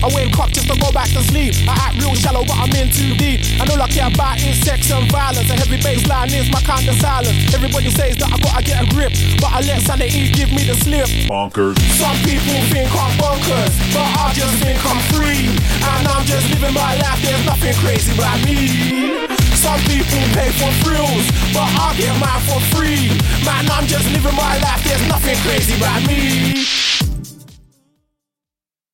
I wake up just to go back to sleep. I act real shallow, but I'm in too deep. And all I care about is sex and violence. A heavy bass line is my kind of silence. Everybody says that I gotta get a grip, but I let sanity give me the slip. Bonkers. Some people think I'm bonkers, but I just think I'm free. And I'm just living my life, there's nothing crazy about me. Some people pay for thrills, but I get mine for free. Man, I'm just living my life, there's nothing crazy about me.